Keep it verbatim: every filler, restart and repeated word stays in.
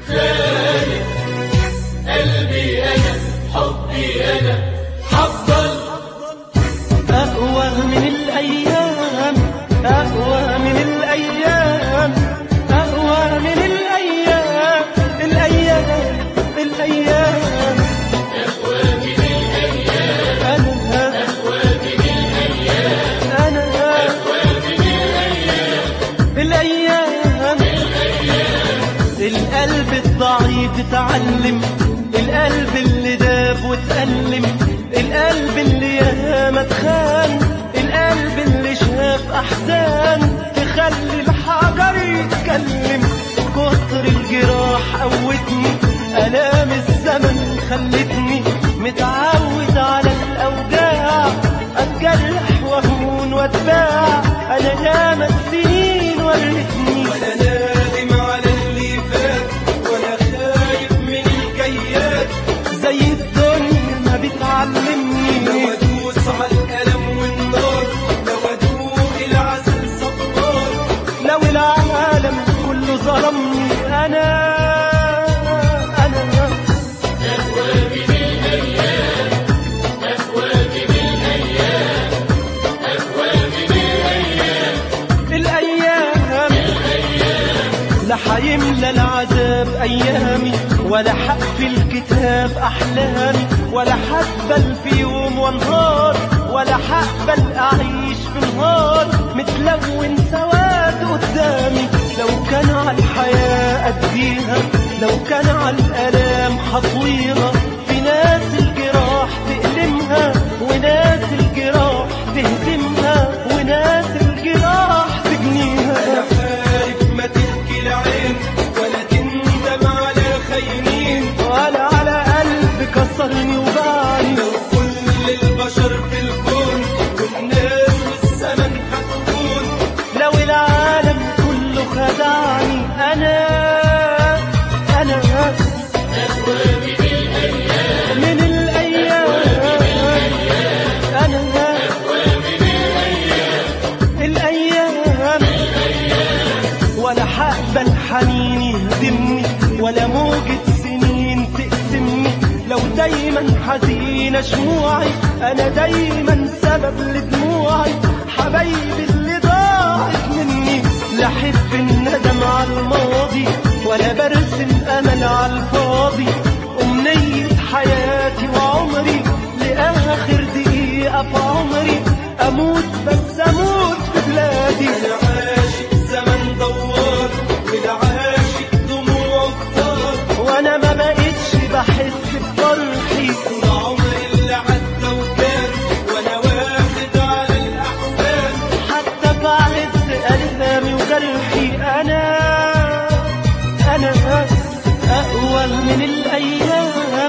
خالد قلبي أنا حبي أنا حفضل أقوى من الأيام، أقوى من الأيام، أقوى من الأيام، الأيام الأيام أقوى من الأيام، أنا أقوى من الأيام، أنا أقوى من الأيام، الأيام الأيام. القلب الضعيف اتعلم، القلب اللي داب واتألم، القلب اللي ياما اتخان، القلب اللي شاف أحزان تخلي الحجر يتكلم. كتر الجراح قوتني، آلام الزمن خلتني متعود على الأوجاع، أتجرح وأهون وأتباع. أنا ياما السنين ورتني، ولا نادم على اللي فات ولا خايف من الجيات، زي الدنيا ما بتعلمني. لو ادوس على الألم والنار، لو ادوق العسل صبار، لو العالم كله ظلمني، أنا أنا أقوى من الأيام، أقوى من الأيام، أقوى من الأيام، الأيام الأيام. لا حيملى العذاب أيامي، ولا حقفل الكتاب أحلامي، ولا حقبل في يوم ونهار، ولا حقبل أعيش في نهار متلون سواد قدامي. لو كان على الحياة أديها، لو كان على الآلام حطويها، في ناس الجراح تألمها، وناس الجراح تهدمها، وناس الجراح تجنيها. أنا عارف ما تبكي العين ولا تندم على خاينين، ولا على قلب كسرني وباعني. لو كل البشر في الكون والناس والزمن هتكون، لو العالم كله خدعني، أنا أنا أقوى من الأيام، من الأيام، أنا أقوى من الأيام، الأيام ولا حقبل حنين يهدمني، ولا موجة سنين تقسمني. لو دايما حزينة شموعي، أنا دايما سبب لدموعي. حبايبي اللي ضاعت مني، لا أحب الندم على الماضي، ولا برسم أمل على الفاضي. أمنية حياتي وعمري لآخر دقيقة في عمري، أموت بس أموت في بلادي. أنا عاشق زمن دوار والعاشق دموع كتار، وأنا ما بقتش بحس بفرحي، طول عمري اللي عدى وكان وأنا واخد على الأحزان. حتى في عز ألمي وجرحي، أنا أنا أقوى من الأيام.